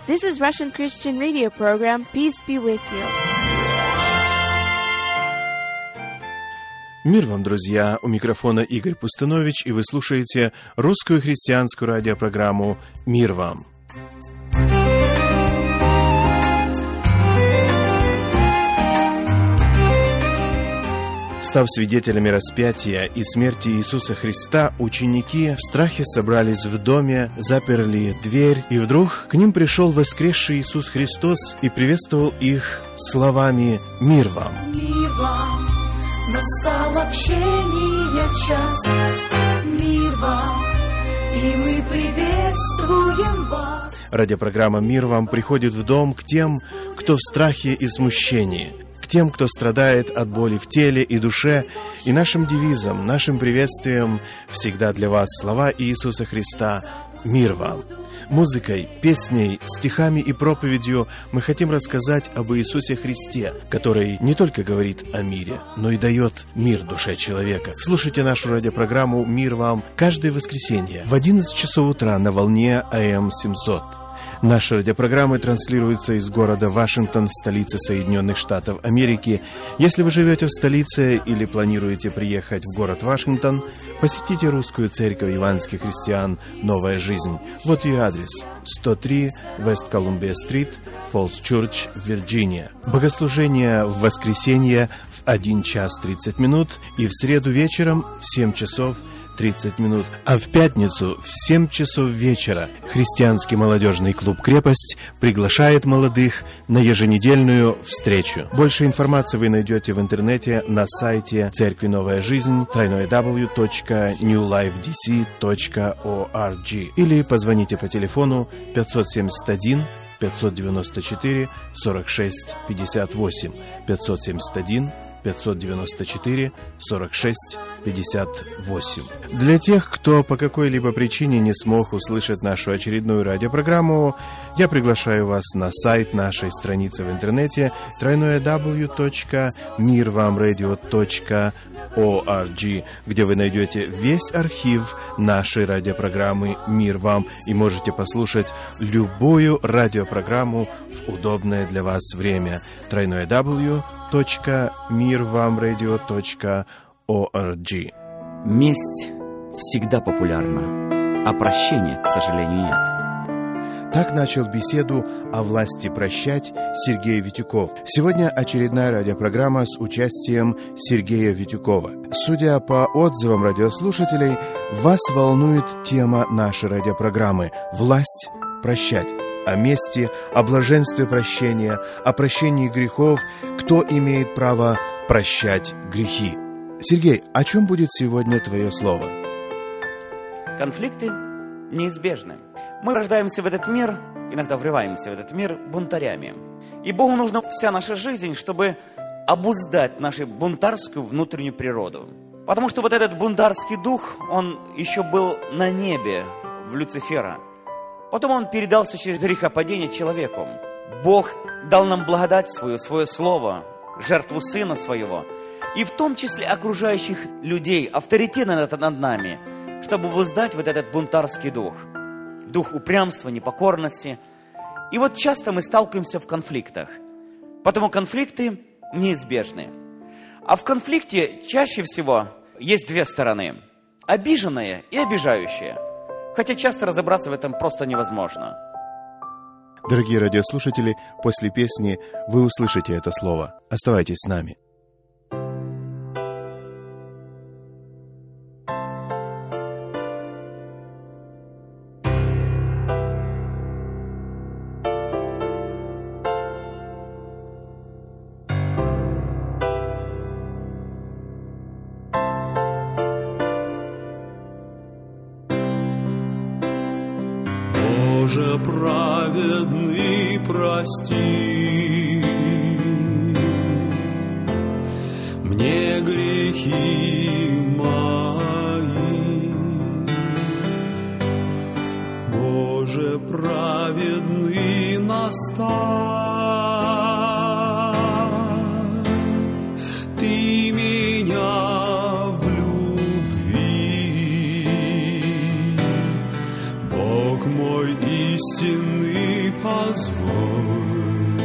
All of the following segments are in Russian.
This is Russian Christian Radio program. Peace be with you. Мир вам, друзья! У микрофона Игорь Пустынович, и вы слушаете русскую христианскую радиопрограмму «Мир вам». Став свидетелями распятия и смерти Иисуса Христа, ученики в страхе собрались в доме, заперли дверь, и вдруг к ним пришел воскресший Иисус Христос и приветствовал их словами «Мир вам». Мир вам, настал общение час, мир вам, и мы приветствуем вас. Радиопрограмма «Мир вам» приходит в дом к тем, кто в страхе и смущении, к тем, кто страдает от боли в теле и душе, и нашим девизом, нашим приветствием всегда для вас слова Иисуса Христа «Мир вам». Музыкой, песней, стихами и проповедью мы хотим рассказать об Иисусе Христе, который не только говорит о мире, но и дает мир душе человека. Слушайте нашу радиопрограмму «Мир вам» каждое воскресенье в 11 часов утра на волне АМ 700. Наши радиопрограммы транслируются из города Вашингтон, столицы Соединенных Штатов Америки. Если вы живете в столице или планируете приехать в город Вашингтон, посетите русскую церковь евангельских христиан «Новая жизнь». Вот ее адрес: 103 West Columbia Street, Falls Church, Вирджиния. Богослужение в воскресенье в 1 час 30 минут и в среду вечером в 7 часов 30 минут, а в пятницу в 7 часов вечера христианский молодежный клуб «Крепость» приглашает молодых на еженедельную встречу. Больше информации вы найдете в интернете на сайте Церкви Новая Жизнь www.newlifedc.org или позвоните по телефону 571 594 46 58 571 594 46 58. Для тех, кто по какой-либо причине не смог услышать нашу очередную радиопрограмму, я приглашаю вас на сайт нашей страницы в интернете www.mirvamradio.org, где вы найдете весь архив нашей радиопрограммы «Мир вам» и можете послушать любую радиопрограмму в удобное для вас время. www.mirvamradio.org. Месть всегда популярна, а прощения, к сожалению, нет. Так начал беседу о власти прощать Сергей Витюков. Сегодня очередная радиопрограмма с участием Сергея Витюкова. Судя по отзывам радиослушателей, вас волнует тема нашей радиопрограммы «Власть прощать». О мести, о блаженстве прощения, о прощении грехов, кто имеет право прощать грехи. Сергей, о чем будет сегодня твое слово? Конфликты неизбежны. Мы рождаемся в этот мир, иногда врываемся в этот мир бунтарями. И Богу нужна вся наша жизнь, чтобы обуздать нашу бунтарскую внутреннюю природу. Потому что вот этот бунтарский дух, он еще был на небе в Люцифера. Потом он передался через грехопадение человеку. Бог дал нам благодать свою, свое слово, жертву Сына Своего, и в том числе окружающих людей, авторитет над нами, чтобы обуздать вот этот бунтарский дух. Дух упрямства, непокорности. И вот часто мы сталкиваемся в конфликтах. Потому конфликты неизбежны. А в конфликте чаще всего есть две стороны. Обиженная и обижающая. Хотя часто разобраться в этом просто невозможно. Дорогие радиослушатели, после песни вы услышите это слово. Оставайтесь с нами. Боже праведный, прости мне грехи мои. Боже праведный, наставь Ты меня в любви. Бог мой истинный позволь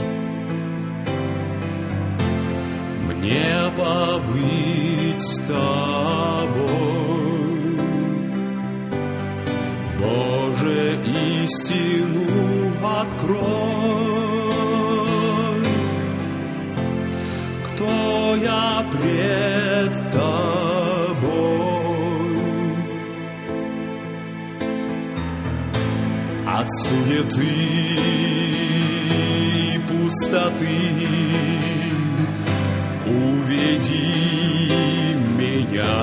мне побыть с тобой. Боже, истину открой, кто я пред тобой. От суеты и пустоты уведи меня,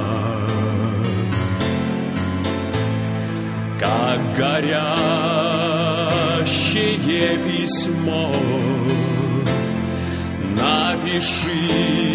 как горящее письмо, напиши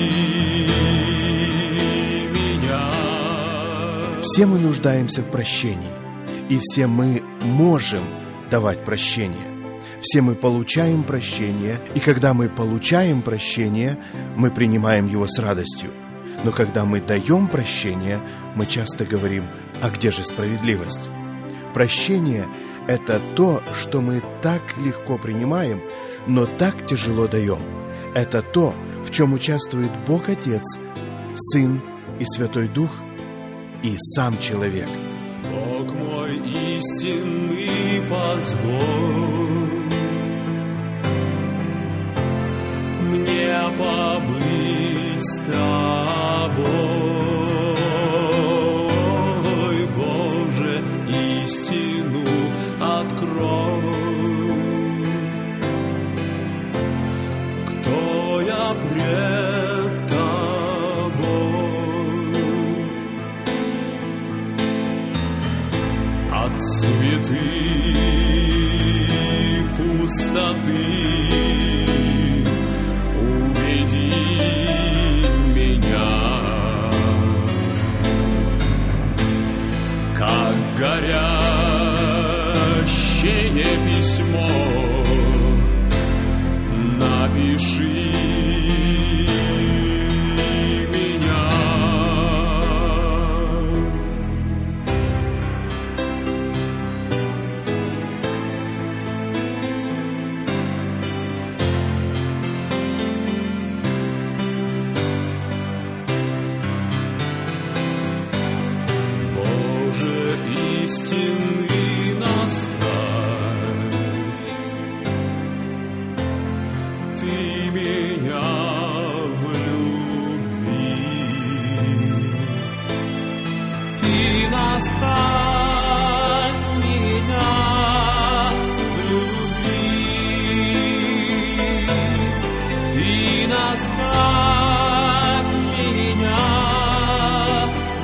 меня. Все мы нуждаемся в прощении, и все мы можем давать прощение. Все мы получаем прощение, и когда мы получаем прощение, мы принимаем его с радостью. Но когда мы даем прощение, мы часто говорим: а где же справедливость? Прощение – это то, что мы так легко принимаем, но так тяжело даем. Это то, в чем участвует Бог Отец, Сын и Святой Дух, и сам человек. Бог мой истинный, позволь мне побыть с тобой. Боже, истину открой, кто я пред тобой. От суеты пустоты уведи меня, как горящее письмо, напиши меня. Боже, истинный наставь Ты меня в любви. Ты наставь меня в любви. Ты наставь меня в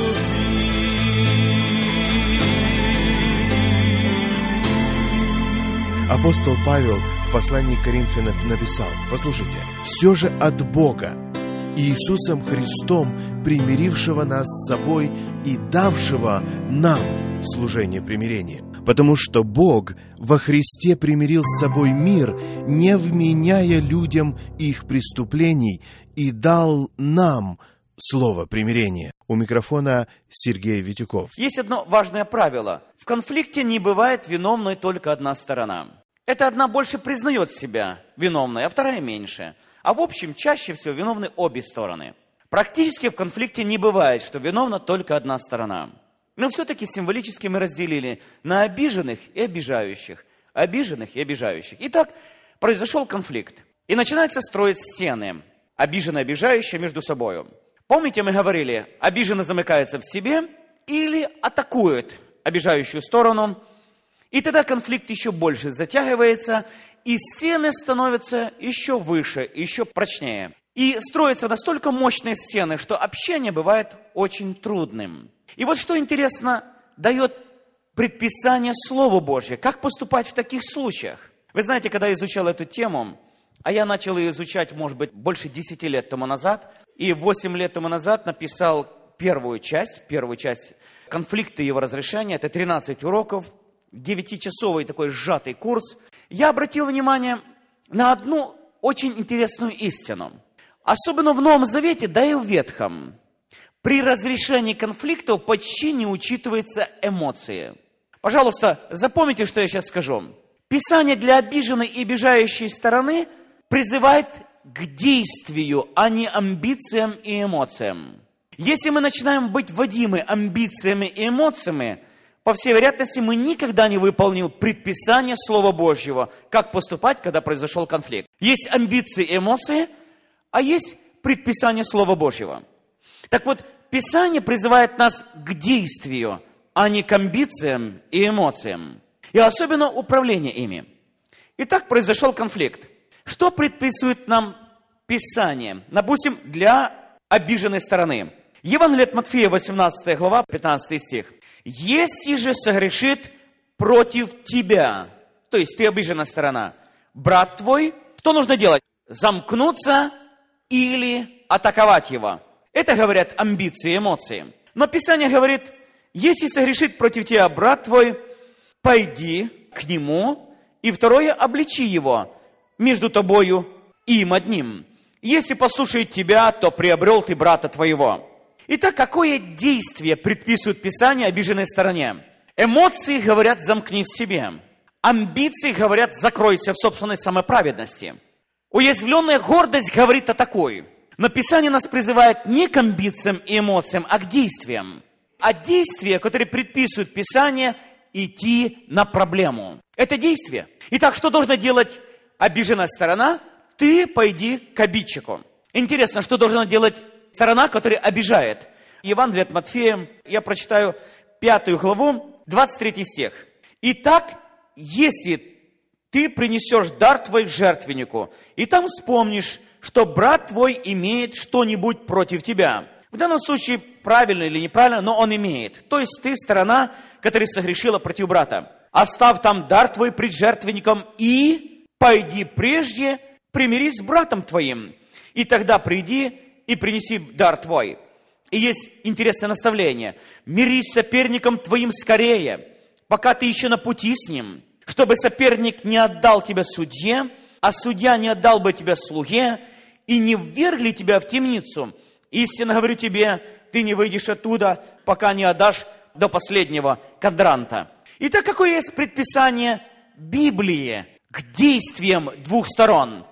любви. Апостол Павел в послании к Коринфянам написал: послушайте, все же от Бога, Иисусом Христом, примирившего нас с собой и давшего нам служение примирения. Потому что Бог во Христе примирил с собой мир, не вменяя людям их преступлений, и дал нам слово примирения. У микрофона Сергей Витюков. Есть одно важное правило. В конфликте не бывает виновной только одна сторона. Эта одна больше признает себя виновной, а вторая меньше. А в общем, чаще всего виновны обе стороны. Практически в конфликте не бывает, что виновна только одна сторона. Но все-таки символически мы разделили на обиженных и обижающих. Обиженных и обижающих. Итак, произошел конфликт. И начинается строить стены. Обиженные и обижающие между собой. Помните, мы говорили, обиженный замыкается в себе или атакует обижающую сторону. И тогда конфликт еще больше затягивается, и стены становятся еще выше, еще прочнее. И строятся настолько мощные стены, что общение бывает очень трудным. И вот что интересно, дает предписание Слова Божье, как поступать в таких случаях. Вы знаете, когда я изучал эту тему, а я начал ее изучать, может быть, больше 10 лет тому назад, и 8 лет тому назад написал первую часть «Конфликты и его разрешения», это 13 уроков, 9-часовый такой сжатый курс, я обратил внимание на одну очень интересную истину. Особенно в Новом Завете, да и в Ветхом. При разрешении конфликтов почти не учитываются эмоции. Пожалуйста, запомните, что я сейчас скажу. Писание для обиженной и обижающей стороны призывает к действию, а не амбициям и эмоциям. Если мы начинаем быть водимы амбициями и эмоциями, по всей вероятности, мы никогда не выполнил предписание Слова Божьего, как поступать, когда произошел конфликт. Есть амбиции и эмоции, а есть предписание Слова Божьего. Так вот, Писание призывает нас к действию, а не к амбициям и эмоциям. И особенно управление ими. Итак, произошел конфликт. Что предписывает нам Писание? Допустим, для обиженной стороны. Евангелие от Матфея, 18 глава, 15 стих. «Если же согрешит против тебя», то есть ты обиженная сторона, брат твой, что нужно делать? Замкнуться или атаковать его. Это говорят амбиции, эмоции. Но Писание говорит, если согрешит против тебя брат твой, пойди к нему, и второе, обличи его между тобою и им одним. Если послушает тебя, то приобрел ты брата твоего. Итак, какое действие предписывает Писание обиженной стороне? Эмоции говорят, замкнись в себе. Амбиции говорят, закройся в собственной самоправедности. Уязвленная гордость говорит о такой. Но Писание нас призывает не к амбициям и эмоциям, а к действиям. А действия, которые предписывают Писание, идти на проблему. Это действие. Итак, что должна делать обиженная сторона? Ты пойди к обидчику. Интересно, что должна делать сторона, которая обижает? Евангелие от Матфея, я прочитаю 5 главу, 23 стих. «Итак, если ты принесешь дар твой к жертвеннику, и там вспомнишь, что брат твой имеет что-нибудь против тебя». В данном случае, правильно или неправильно, но он имеет. То есть ты сторона, которая согрешила против брата. «Оставь там дар твой пред жертвенником и пойди прежде, примирись с братом твоим, и тогда приди и принеси дар твой». И есть интересное наставление. «Мирись с соперником твоим скорее, пока ты еще на пути с ним, чтобы соперник не отдал тебя судье, а судья не отдал бы тебя слуге, и не ввергли тебя в темницу. Истинно говорю тебе, ты не выйдешь оттуда, пока не отдашь до последнего квадранта». Итак, какое есть предписание Библии к действиям двух сторон?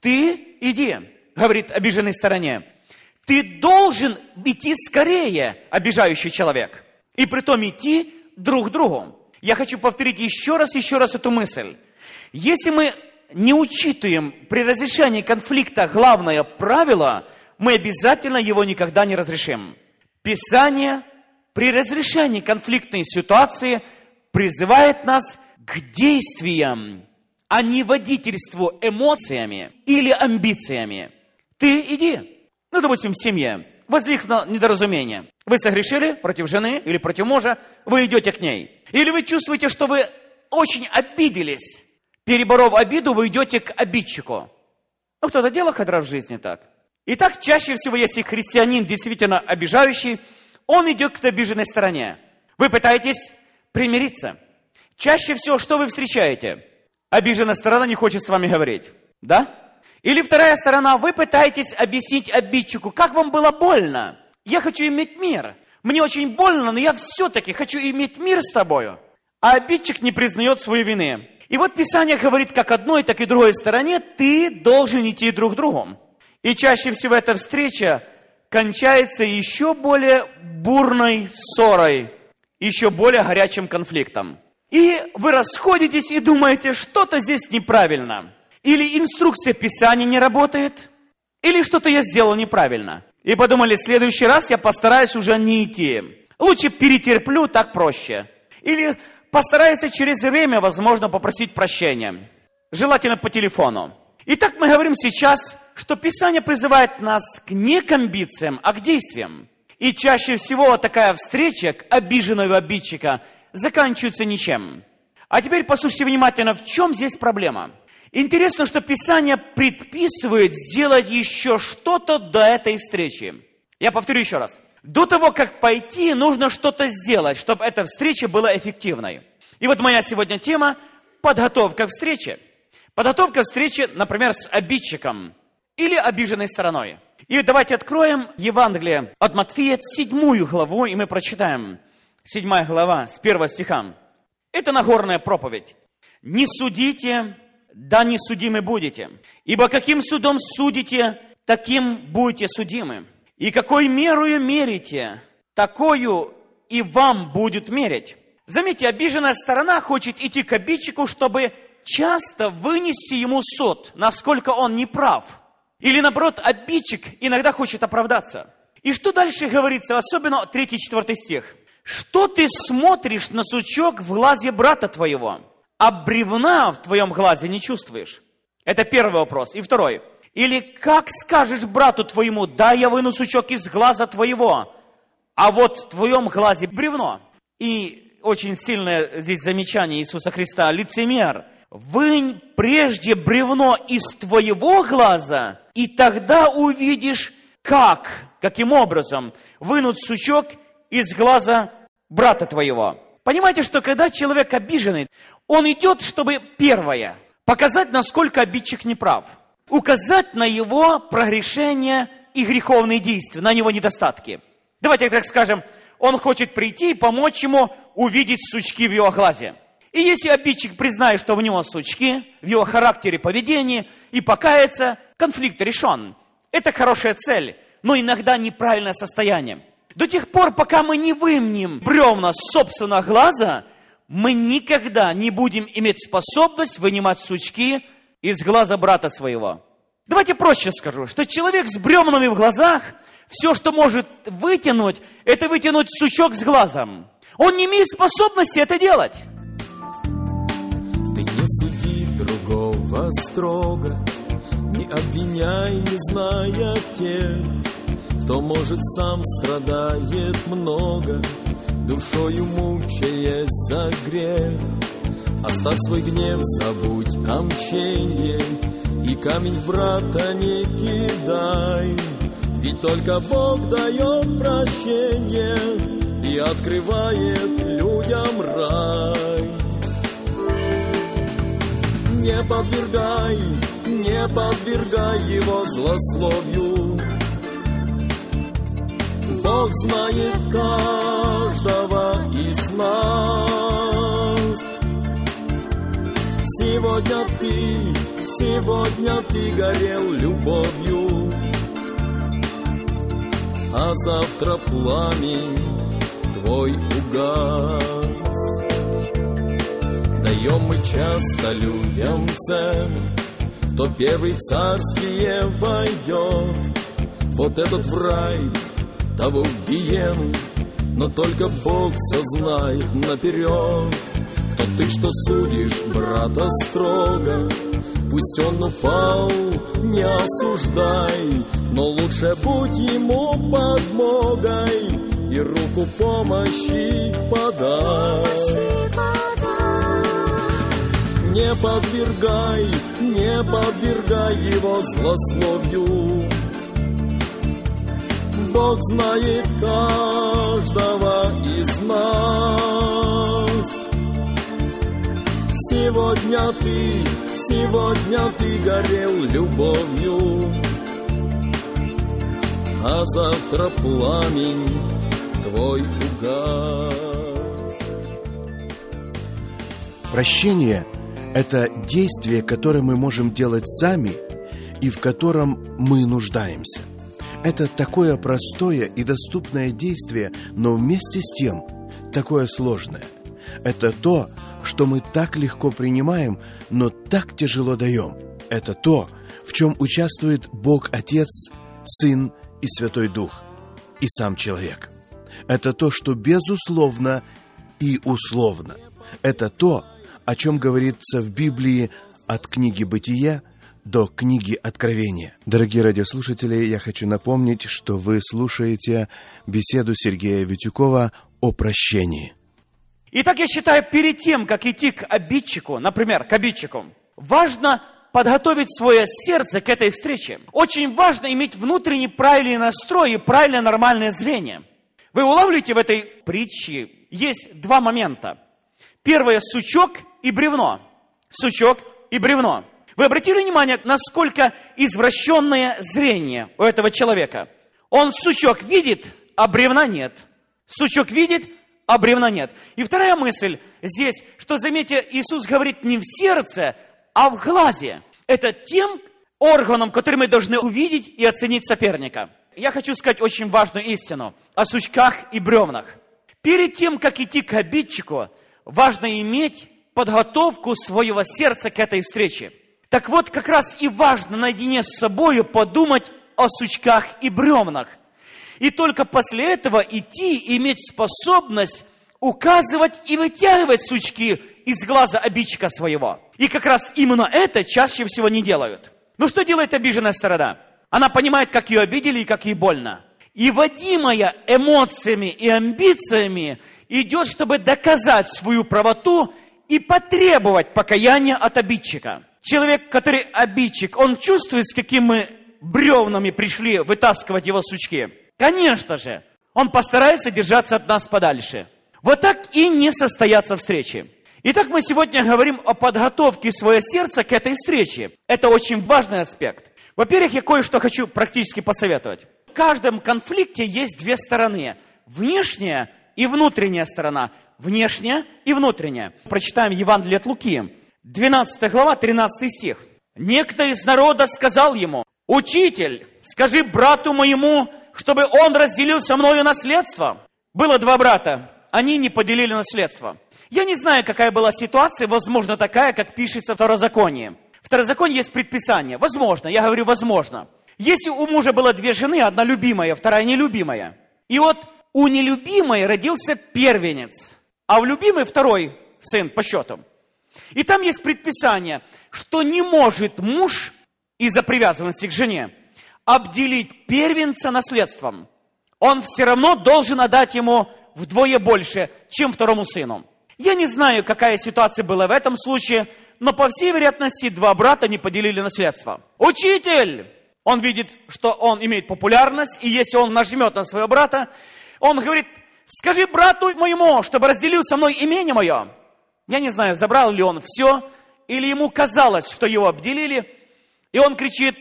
Ты иди, говорит обиженной стороне. Ты должен идти скорее, обижающий человек. И притом идти друг к другу. Я хочу повторить еще раз эту мысль. Если мы не учитываем при разрешении конфликта главное правило, мы обязательно его никогда не разрешим. Писание при разрешении конфликтной ситуации призывает нас к действиям, а не водительству эмоциями или амбициями. Ты иди. Допустим, в семье возникло недоразумение. Вы согрешили против жены или против мужа, вы идете к ней. Или вы чувствуете, что вы очень обиделись. Переборов обиду, вы идете к обидчику. Кто-то делал хоть раз в жизни так. И так чаще всего, если христианин действительно обижающий, он идет к обиженной стороне. Вы пытаетесь примириться. Чаще всего, что вы встречаете? Обиженная сторона не хочет с вами говорить. Да? Или вторая сторона, вы пытаетесь объяснить обидчику, как вам было больно. Я хочу иметь мир. Мне очень больно, но я все-таки хочу иметь мир с тобою. А обидчик не признает своей вины. И вот Писание говорит, как одной, так и другой стороне, ты должен идти друг к другу. И чаще всего эта встреча кончается еще более бурной ссорой, еще более горячим конфликтом. И вы расходитесь и думаете, что-то здесь неправильно. Или инструкция Писания не работает, или что-то я сделал неправильно. И подумали, в следующий раз я постараюсь уже не идти. Лучше перетерплю, так проще. Или постараюсь через время, возможно, попросить прощения. Желательно по телефону. Итак, мы говорим сейчас, что Писание призывает нас не к амбициям, а к действиям. И чаще всего такая встреча к обиженного обидчика заканчивается ничем. А теперь послушайте внимательно, в чем здесь проблема. Интересно, что Писание предписывает сделать еще что-то до этой встречи. Я повторю еще раз. До того, как пойти, нужно что-то сделать, чтобы эта встреча была эффективной. И вот моя сегодня тема – подготовка к встрече. Подготовка к встрече, например, с обидчиком или обиженной стороной. И давайте откроем Евангелие от Матфея, 7 главу, и мы прочитаем 7 глава с 1 стиха. Это Нагорная проповедь. Не судите, да не судимы будете. Ибо каким судом судите, таким будете судимы. И какой мерою мерите, такою и вам будет мерить. Заметьте, обиженная сторона хочет идти к обидчику, чтобы часто вынести ему суд, насколько он не прав. Или наоборот, обидчик иногда хочет оправдаться. И что дальше говорится, особенно 3-4 стих. Что ты смотришь на сучок в глазе брата твоего, а бревна в твоем глазе не чувствуешь? Это первый вопрос. И второй. Или как скажешь брату твоему, да, я выну сучок из глаза твоего, а вот в твоем глазе бревно. И очень сильное здесь замечание Иисуса Христа. Лицемер, вынь прежде бревно из твоего глаза, и тогда увидишь, каким образом вынуть сучок из глаза брата твоего. Понимаете, что когда человек обиженный, он идет, чтобы первое, показать, насколько обидчик неправ, указать на его прогрешения и греховные действия, на его недостатки. Давайте так скажем, он хочет прийти и помочь ему увидеть сучки в его глазе. И если обидчик признает, что в него сучки, в его характере, поведении, и покается, конфликт решен. Это хорошая цель, но иногда неправильное состояние. До тех пор, пока мы не вымнем бревна с собственного глаза, мы никогда не будем иметь способность вынимать сучки из глаза брата своего. Давайте проще скажу, что человек с бревнами в глазах, все, что может вытянуть, это вытянуть сучок с глазом. Он не имеет способности это делать. Ты не суди другого строго, не обвиняй, не зная тех, кто, может, сам страдает много, душою мучаясь за грех. Оставь свой гнев, забудь о мщении, и камень в брата не кидай. Ведь только Бог дает прощение и открывает людям рай. Не подвергай его злословию. Бог знает каждого из нас. Сегодня ты горел любовью, а завтра пламень твой угас. Даем мы часто людям цену, кто первый в царствие войдет. Вот этот в рай, того в гиену, но только Бог все знает наперед. Кто ты, что судишь брата строго, пусть он упал, не осуждай, но лучше будь ему подмогой и руку помощи подай. Не подвергай его злословию. Бог знает каждого из нас. Сегодня ты горел любовью, а завтра пламень твой угас. Прощение – это действие, которое мы можем делать сами и в котором мы нуждаемся. Это такое простое и доступное действие, но вместе с тем такое сложное. Это то, что мы так легко принимаем, но так тяжело даем. Это то, в чем участвует Бог Отец, Сын и Святой Дух, и сам человек. Это то, что безусловно и условно. Это то, о чем говорится в Библии от книги «Бытия» до книги «Откровения». Дорогие радиослушатели, я хочу напомнить, что вы слушаете беседу Сергея Витюкова о прощении. Итак, я считаю, перед тем, как идти к обидчику, например, к обидчику, важно подготовить свое сердце к этой встрече. Очень важно иметь внутренний правильный настрой и правильное нормальное зрение. Вы улавливаете в этой притче, есть два момента. Первое – сучок и бревно. Сучок и бревно. Вы обратили внимание, насколько извращенное зрение у этого человека? Он сучок видит, а бревна нет. Сучок видит, а бревна нет. И вторая мысль здесь, что, заметьте, Иисус говорит не в сердце, а в глазе. Это тем органом, который мы должны увидеть и оценить соперника. Я хочу сказать очень важную истину о сучках и бревнах. Перед тем, как идти к обидчику, важно иметь подготовку своего сердца к этой встрече. Так вот, как раз и важно наедине с собой подумать о сучках и бревнах. И только после этого идти и иметь способность указывать и вытягивать сучки из глаза обидчика своего. И как раз именно это чаще всего не делают. Но что делает обиженная сторона? Она понимает, как ее обидели и как ей больно. И водимая эмоциями и амбициями идет, чтобы доказать свою правоту и потребовать покаяния от обидчика. Человек, который обидчик, он чувствует, с какими бревнами пришли вытаскивать его сучки. Конечно же, он постарается держаться от нас подальше. Вот так и не состоятся встречи. Итак, мы сегодня говорим о подготовке своего сердца к этой встрече. Это очень важный аспект. Во-первых, я кое-что хочу практически посоветовать. В каждом конфликте есть две стороны. Внешняя и внутренняя сторона. Внешняя и внутренняя. Прочитаем Евангелие от Луки, 12 глава, 13 стих. «Некто из народа сказал ему: Учитель, скажи брату моему, чтобы он разделил со мною наследство». Было два брата, они не поделили наследство. Я не знаю, какая была ситуация, возможно, такая, как пишется в Второзаконии. В Второзаконии есть предписание. Возможно, я говорю возможно. Если у мужа было две жены, одна любимая, вторая нелюбимая. И вот у нелюбимой родился первенец, а у любимой второй сын по счету. И там есть предписание, что не может муж из-за привязанности к жене обделить первенца наследством. Он все равно должен отдать ему вдвое больше, чем второму сыну. Я не знаю, какая ситуация была в этом случае, но по всей вероятности два брата не поделили наследство. Учитель! Он видит, что он имеет популярность, и если он нажмет на своего брата, он говорит: скажи брату моему, чтобы разделил со мной имение мое. Я не знаю, забрал ли он все, или ему казалось, что его обделили, и он кричит: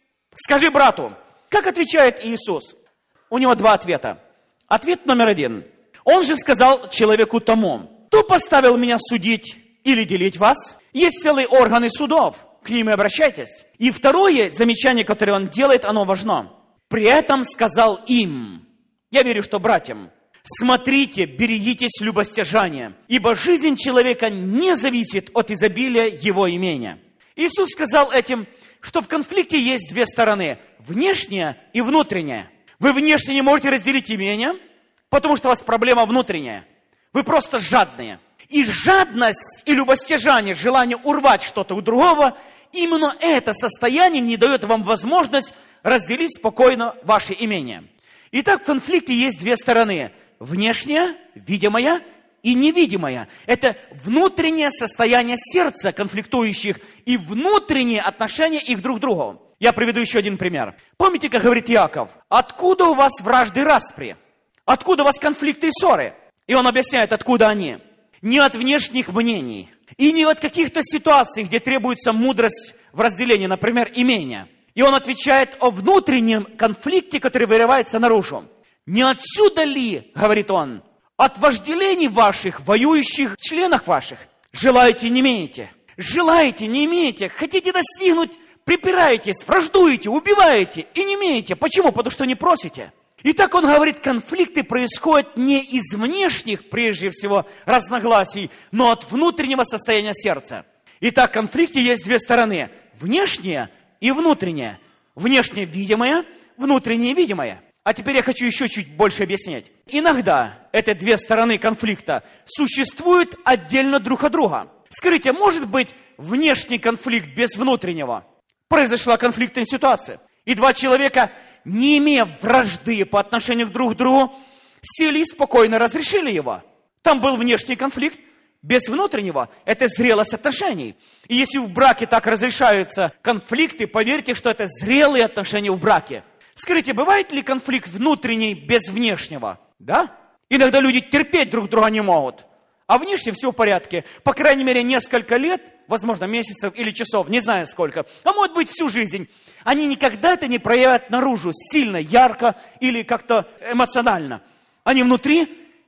скажи брату. Как отвечает Иисус? У него два ответа. Ответ номер один. Он же сказал человеку тому: кто поставил меня судить или делить вас? Есть целые органы судов, к ним и обращайтесь. И второе замечание, которое он делает, оно важно. При этом сказал им, я верю, что братьям: смотрите, берегитесь любостяжания, ибо жизнь человека не зависит от изобилия его имения. Иисус сказал этим, что в конфликте есть две стороны, внешняя и внутренняя. Вы внешне не можете разделить имение, потому что у вас проблема внутренняя. Вы просто жадные. И жадность и любостяжание, желание урвать что-то у другого, именно это состояние не дает вам возможность разделить спокойно ваше имение. Итак, в конфликте есть две стороны. Внешняя, видимая, и невидимая. Это внутреннее состояние сердца конфликтующих и внутренние отношения их друг к другу. Я приведу еще один пример. Помните, как говорит Иаков? Откуда у вас вражды и распри? Откуда у вас конфликты и ссоры? И он объясняет, откуда они. Не от внешних мнений. И не от каких-то ситуаций, где требуется мудрость в разделении, например, имения. И он отвечает о внутреннем конфликте, который вырывается наружу. Не отсюда ли, говорит он, от вожделений ваших, воюющих членах ваших? Желаете, не имеете. Желаете, не имеете. Хотите достигнуть, припираетесь, враждуете, убиваете и не имеете. Почему? Потому что не просите. Итак, он говорит, конфликты происходят не из внешних, прежде всего, разногласий, но от внутреннего состояния сердца. Итак, в конфликте есть две стороны. Внешняя и внутренняя. Внешне видимая, внутренне видимая. А теперь я хочу еще чуть больше объяснять. Иногда эти две стороны конфликта существуют отдельно друг от друга. Скажите, может быть внешний конфликт без внутреннего? Произошла конфликтная ситуация. И два человека, не имея вражды по отношению друг к другу, сели и спокойно разрешили его. Там был внешний конфликт, без внутреннего. Это зрелость отношений. И если в браке так разрешаются конфликты, поверьте, что это зрелые отношения в браке. Скажите, бывает ли конфликт внутренний без внешнего? Да? Иногда люди терпеть друг друга не могут. А внешне все в порядке. По крайней мере, несколько лет, возможно, месяцев или часов, не знаю сколько, а может быть всю жизнь. Они никогда это не проявят наружу сильно, ярко или как-то эмоционально. Они внутри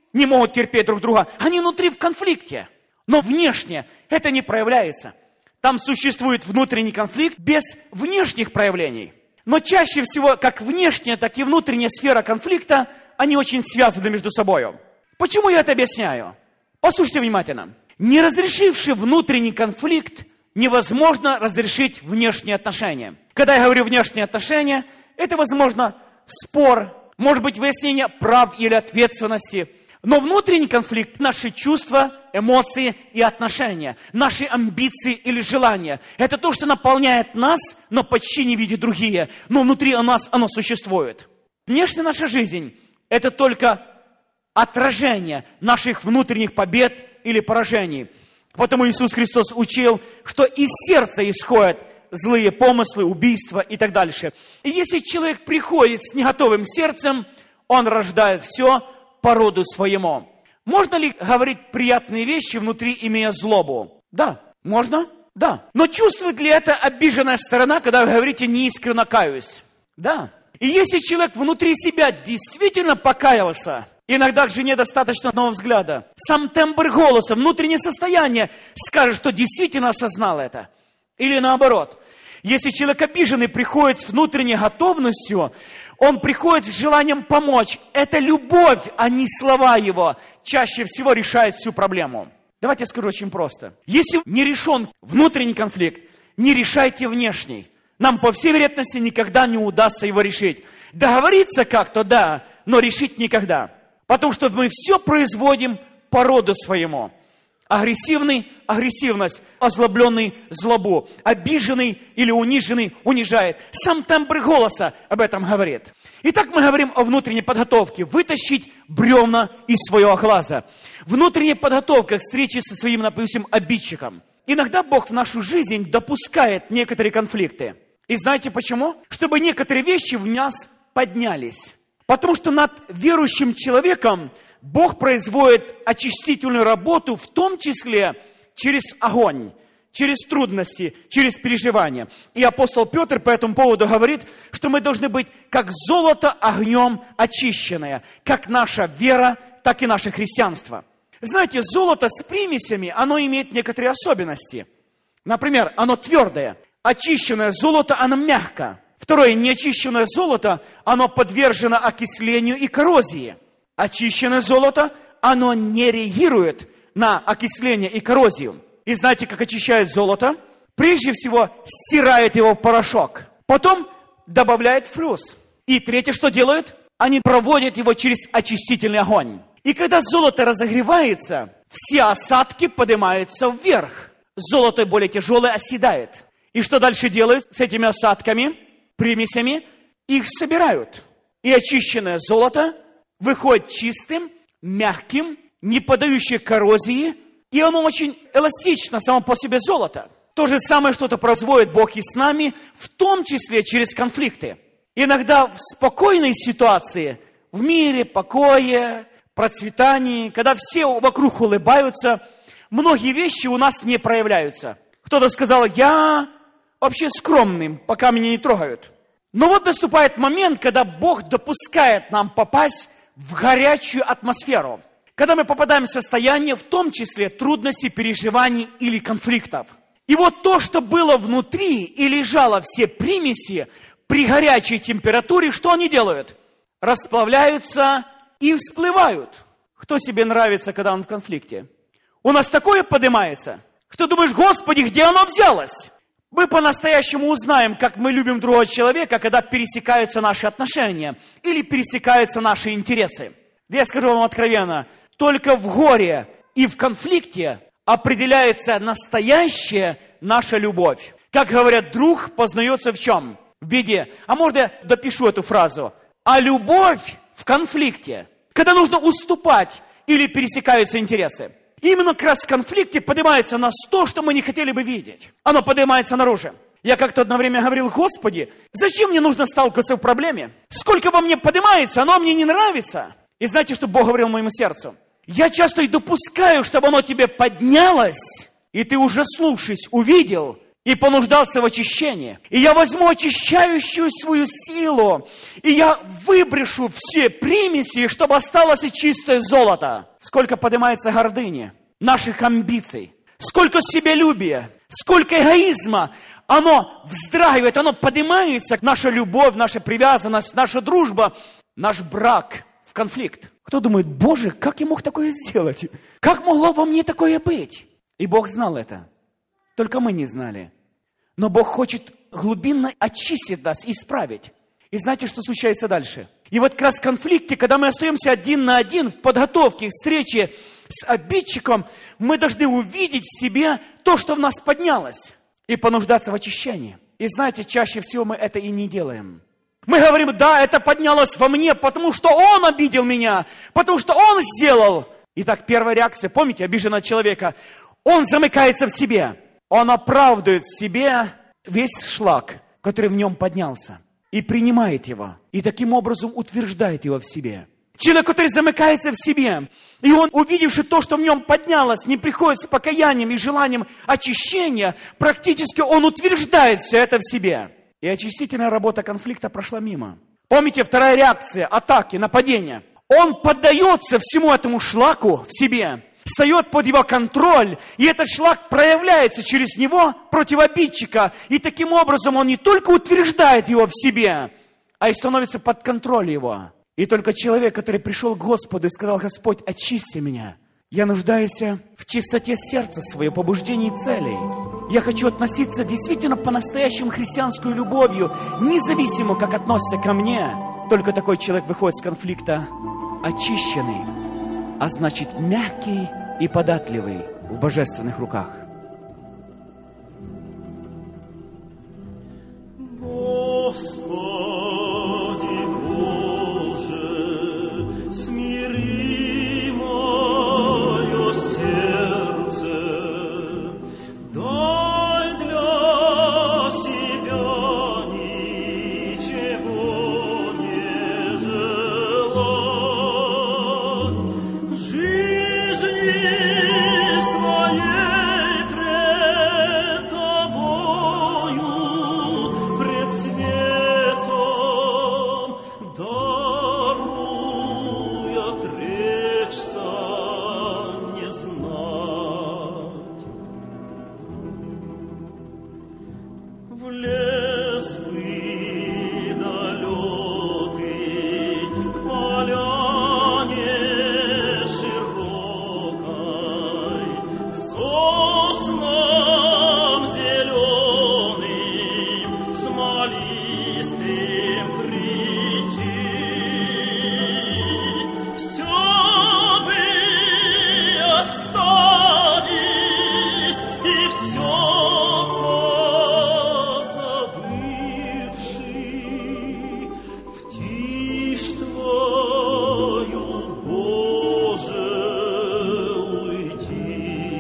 не могут терпеть друг друга. Они внутри в конфликте. Но внешне это не проявляется. Там существует внутренний конфликт без внешних проявлений. Но чаще всего, как внешняя, так и внутренняя сфера конфликта, они очень связаны между собой. Почему я это объясняю? Послушайте внимательно. Не разрешивший внутренний конфликт, невозможно разрешить внешние отношения. Когда я говорю внешние отношения, это, возможно, спор, может быть, выяснение прав или ответственности. Но внутренний конфликт – наши чувства, эмоции и отношения, наши амбиции или желания. Это то, что наполняет нас, но почти не видят другие. Но внутри у нас оно существует. Внешняя наша жизнь – это только отражение наших внутренних побед или поражений. Потому Иисус Христос учил, что из сердца исходят злые помыслы, убийства и так дальше. И если человек приходит с неготовым сердцем, он рождает все по роду своему. Можно ли говорить приятные вещи внутри, имея злобу? Да. Можно? Да. Но чувствует ли это обиженная сторона, когда вы говорите «неискренно каюсь»? Да. И если человек внутри себя действительно покаялся, иногда к жене достаточно одного взгляда, сам тембр голоса, внутреннее состояние скажет, что действительно осознал это. Или наоборот. Если человек обиженный приходит с внутренней готовностью, он приходит с желанием помочь. Это любовь, а не слова его, чаще всего решает всю проблему. Давайте скажу очень просто. Если не решен внутренний конфликт, не решайте внешний. Нам, по всей вероятности, никогда не удастся его решить. Договориться как-то, да, но решить никогда. Потому что мы все производим по роду своему. Агрессивный – агрессивность, озлобленный – злобу, обиженный или униженный – унижает. Сам тембр голоса об этом говорит. Итак, мы говорим о внутренней подготовке. Вытащить бревна из своего глаза. Внутренняя подготовка к встрече со своим, допустим, обидчиком. Иногда Бог в нашу жизнь допускает некоторые конфликты. И знаете почему? Чтобы некоторые вещи в нас поднялись. Потому что над верующим человеком Бог производит очистительную работу, в том числе через огонь, через трудности, через переживания. И апостол Петр по этому поводу говорит, что мы должны быть как золото огнем очищенное, как наша вера, так и наше христианство. Знаете, золото с примесями, оно имеет некоторые особенности. Например, оно твердое. Очищенное золото, оно мягко. Второе, неочищенное золото, оно подвержено окислению и коррозии. Очищенное золото, оно не реагирует на окисление и коррозию. И знаете, как очищают золото? Прежде всего, стирает его в порошок. Потом добавляет флюс. И третье, что делают? Они проводят его через очистительный огонь. И когда золото разогревается, все осадки поднимаются вверх. Золото более тяжелое оседает. И что дальше делают с этими осадками, примесями? Их собирают. И очищенное золото выходит чистым, мягким, не поддающим коррозии, и оно очень эластично само по себе золото. То же самое что-то производит Бог и с нами, в том числе через конфликты. Иногда в спокойной ситуации, в мире, покое, процветании, когда все вокруг улыбаются, многие вещи у нас не проявляются. Кто-то сказал, я вообще скромным, пока меня не трогают. Но вот наступает момент, когда Бог допускает нам попасть в горячую атмосферу. Когда мы попадаем в состояние, в том числе трудностей, переживаний или конфликтов. И вот то, что было внутри и лежало все примеси, при горячей температуре, что они делают? Расплавляются и всплывают. Кто себе нравится, когда он в конфликте? У нас такое поднимается, что думаешь, Господи, где оно взялось? Мы по-настоящему узнаем, как мы любим другого человека, когда пересекаются наши отношения или пересекаются наши интересы. Да я скажу вам откровенно, только в горе и в конфликте определяется настоящая наша любовь. Как говорят, друг познается в чем? В беде. А можно я допишу эту фразу? А любовь в конфликте, когда нужно уступать или пересекаются интересы. Именно как раз в конфликте поднимается нас то, что мы не хотели бы видеть. Оно поднимается наружу. Я как-то одно время говорил, Господи, зачем мне нужно сталкиваться в проблеме? Сколько во мне поднимается, оно мне не нравится. И знаете, что Бог говорил моему сердцу? Я часто и допускаю, чтобы оно тебе поднялось, и ты, ужаснувшись, увидел, и понуждался в очищении. И я возьму очищающую свою силу, и я выброшу все примеси, чтобы осталось и чистое золото. Сколько поднимается гордыни, наших амбиций, сколько себялюбия, сколько эгоизма. Оно вздрагивает, оно поднимается. Наша любовь, наша привязанность, наша дружба, наш брак в конфликт. Кто думает: Боже, как я мог такое сделать? Как могло во мне такое быть? И Бог знал это. Только мы не знали. Но Бог хочет глубинно очистить нас, исправить. И знаете, что случается дальше? И вот как раз в конфликте, когда мы остаемся один на один в подготовке к встрече с обидчиком, мы должны увидеть в себе то, что в нас поднялось, и понуждаться в очищении. И знаете, чаще всего мы это и не делаем. Мы говорим: да, это поднялось во мне, потому что он обидел меня, потому что он сделал. Итак, первая реакция, помните, обиженного человека, он замыкается в себе. Он оправдывает в себе весь шлак, который в нем поднялся, и принимает его, и таким образом утверждает его в себе. Человек, который замыкается в себе, и он, увидевши то, что в нем поднялось, не приходит с покаянием и желанием очищения, практически он утверждает все это в себе. И очистительная работа конфликта прошла мимо. Помните, вторая реакция атаки, нападения. Он поддается всему этому шлаку в себе, встает под его контроль, и этот шлак проявляется через него против обидчика. И таким образом он не только утверждает его в себе, а и становится под контроль его. И только человек, который пришел к Господу и сказал: Господь, очисти меня. Я нуждаюсь в чистоте сердца своего, побуждений и целей. Я хочу относиться действительно по-настоящему христианскую любовью, независимо, как относится ко мне. Только такой человек выходит с конфликта очищенный, а значит мягкий и податливый в божественных руках. Господи Боже, смири мое сердце, дай для себя ничего не желать. Жизни своей пред Тобою, пред светом, даруй отречься не знать. В лес бы далекий, к поляне широкой, к соснам зеленым, смолистым прийти. Все бы оставить и все позабывши, в тишь Твою, Боже, уйти.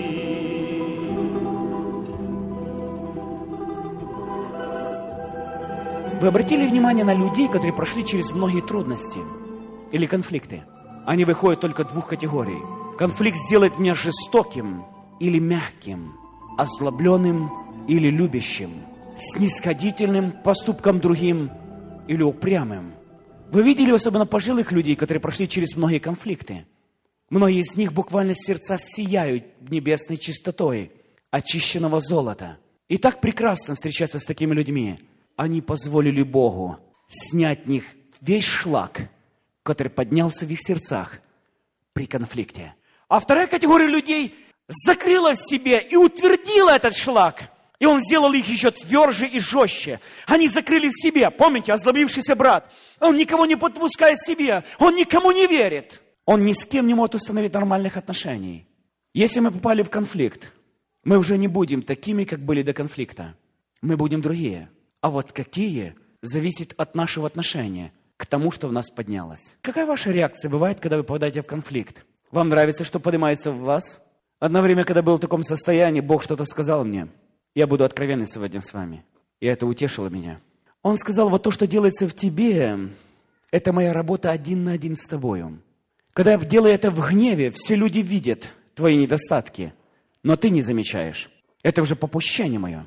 Вы обратили внимание на людей, которые прошли через многие трудности или конфликты? Они выходят только двух категорий. Конфликт сделает меня жестоким или мягким, озлобленным или любящим, снисходительным поступком другим или упрямым. Вы видели особенно пожилых людей, которые прошли через многие конфликты? Многие из них буквально сердца сияют небесной чистотой очищенного золота. И так прекрасно встречаться с такими людьми. Они позволили Богу снять с них весь шлак, который поднялся в их сердцах при конфликте. А вторая категория людей закрыла в себе и утвердила этот шлак. И он сделал их еще тверже и жестче. Они закрыли в себе. Помните, озлобившийся брат? Он никого не подпускает к себе. Он никому не верит. Он ни с кем не может установить нормальных отношений. Если мы попали в конфликт, мы уже не будем такими, как были до конфликта. Мы будем другие. А вот какие, зависит от нашего отношения к тому, что в нас поднялось. Какая ваша реакция бывает, когда вы попадаете в конфликт? Вам нравится, что поднимается в вас? Одно время, когда был в таком состоянии, Бог что-то сказал мне. Я буду откровенный сегодня с вами. И это утешило меня. Он сказал: вот то, что делается в тебе, это моя работа один на один с тобою. Когда я делаю это в гневе, все люди видят твои недостатки, но ты не замечаешь. Это уже попущение мое.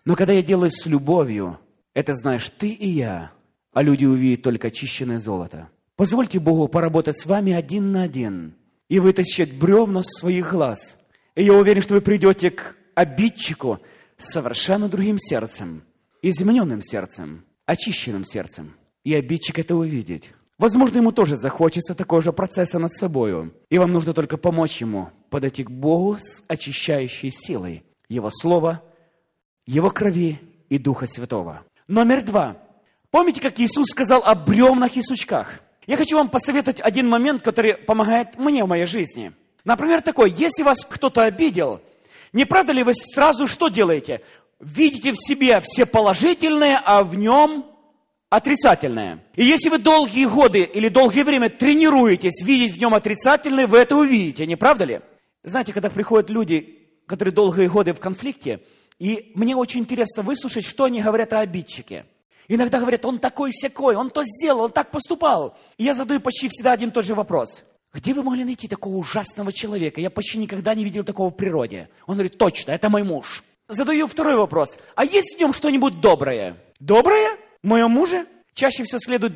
Но когда я делаю с любовью, это знаешь ты и я, а люди увидят только очищенное золото. Позвольте Богу поработать с вами один на один и вытащить бревна с своих глаз. И я уверен, что вы придете к обидчику с совершенно другим сердцем, измененным сердцем, очищенным сердцем. И обидчик это увидит. Возможно, ему тоже захочется такого же процесса над собою. И вам нужно только помочь ему подойти к Богу с очищающей силой Его Слова, Его крови и Духа Святого. Номер 2. Помните, как Иисус сказал о бревнах и сучках? Я хочу вам посоветовать один момент, который помогает мне в моей жизни. Например, такой: если вас кто-то обидел, не правда ли вы сразу что делаете? Видите в себе все положительное, а в нем отрицательное. И если вы долгие годы или долгое время тренируетесь видеть в нем отрицательное, вы это увидите, не правда ли? Знаете, когда приходят люди, которые долгие годы в конфликте, и мне очень интересно выслушать, что они говорят о обидчике. Иногда говорят: он такой-сякой, он то сделал, он так поступал. И я задаю почти всегда один и тот же вопрос. Где вы могли найти такого ужасного человека? Я почти никогда не видел такого в природе. Он говорит: точно, это мой муж. Задаю второй вопрос. А есть в нем что-нибудь доброе? Доброе? В моем муже? Чаще всего следует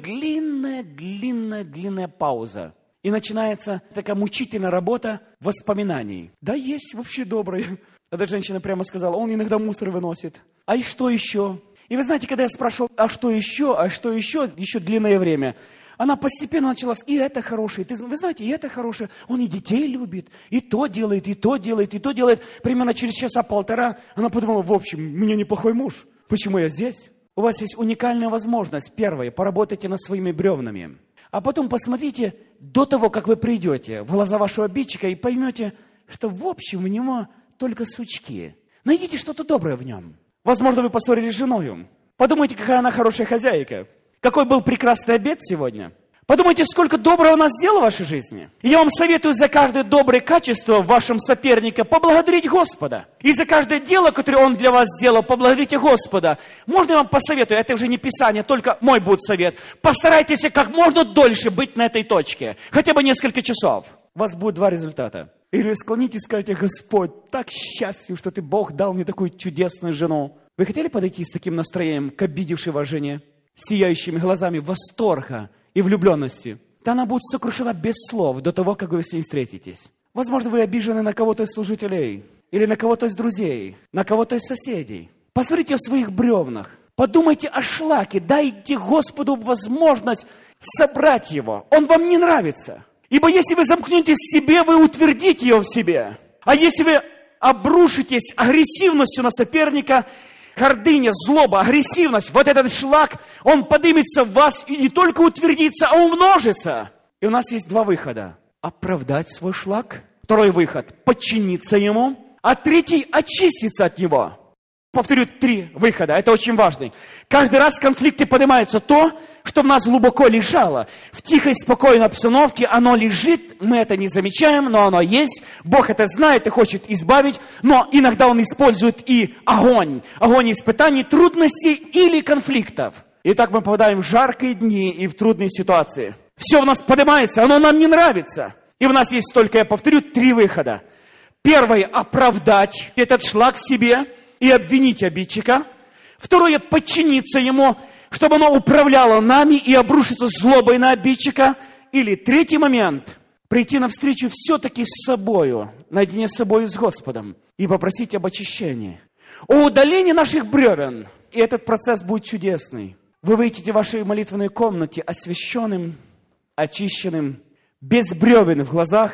длинная пауза. И начинается такая мучительная работа воспоминаний. Да, есть вообще доброе. Эта женщина прямо сказала: он иногда мусор выносит. А и что еще? И вы знаете, когда я спрашивал: а что еще, еще длинное время, она постепенно начала: и это хорошее, вы знаете, и это хорошее, он и детей любит, и то делает, и то делает, и то делает. Примерно через часа-полтора она подумала: в общем, мне неплохой муж, почему я здесь? У вас есть уникальная возможность. Первое, поработайте над своими бревнами. А потом посмотрите до того, как вы придете в глаза вашего обидчика и поймете, что в общем у него только сучки. Найдите что-то доброе в нем. Возможно, вы поссорились с женой. Подумайте, какая она хорошая хозяйка. Какой был прекрасный обед сегодня. Подумайте, сколько доброго она сделала в вашей жизни. И я вам советую за каждое доброе качество вашем сопернике поблагодарить Господа. И за каждое дело, которое он для вас сделал, поблагодарите Господа. Можно я вам посоветую? Это уже не Писание, только мой будет совет. Постарайтесь как можно дольше быть на этой точке. Хотя бы несколько часов. У вас будет два результата. Или вы склонитесь и скажете: Господь, так счастлив, что ты, Бог, дал мне такую чудесную жену. Вы хотели подойти с таким настроением к обидевшей вас жене? Сияющими глазами восторга и влюбленности. Да она будет сокрушена без слов до того, как вы с ней встретитесь. Возможно, вы обижены на кого-то из служителей, или на кого-то из друзей, на кого-то из соседей. Посмотрите о своих бревнах. Подумайте о шлаке. Дайте Господу возможность собрать его. Он вам не нравится. Ибо если вы замкнетесь в себе, вы утвердите его в себе. А если вы обрушитесь агрессивностью на соперника, гордыня, злоба, агрессивность, вот этот шлак, он поднимется в вас и не только утвердится, а умножится. И у нас есть два выхода. Оправдать свой шлак. Второй выход – подчиниться ему. А третий – очиститься от него. Повторю, 3 выхода. Это очень важно. Каждый раз в конфликте поднимается то, что в нас глубоко лежало. В тихой, спокойной обстановке оно лежит, мы это не замечаем, но оно есть. Бог это знает и хочет избавить, но иногда Он использует и огонь. Огонь испытаний, трудностей или конфликтов. И так мы попадаем в жаркие дни и в трудные ситуации. Все в нас поднимается, оно нам не нравится. И у нас есть только, я повторю, 3 выхода. Первое – оправдать этот шлак в себе и обвинить обидчика. Второе – подчиниться ему, чтобы оно управляло нами и обрушиться злобой на обидчика. Или третий момент – прийти навстречу все-таки с собою, наедине с собой и с Господом, и попросить об очищении. О удалении наших бревен. И этот процесс будет чудесный. Вы выйдете в вашей молитвенной комнате освященным, очищенным, без бревен в глазах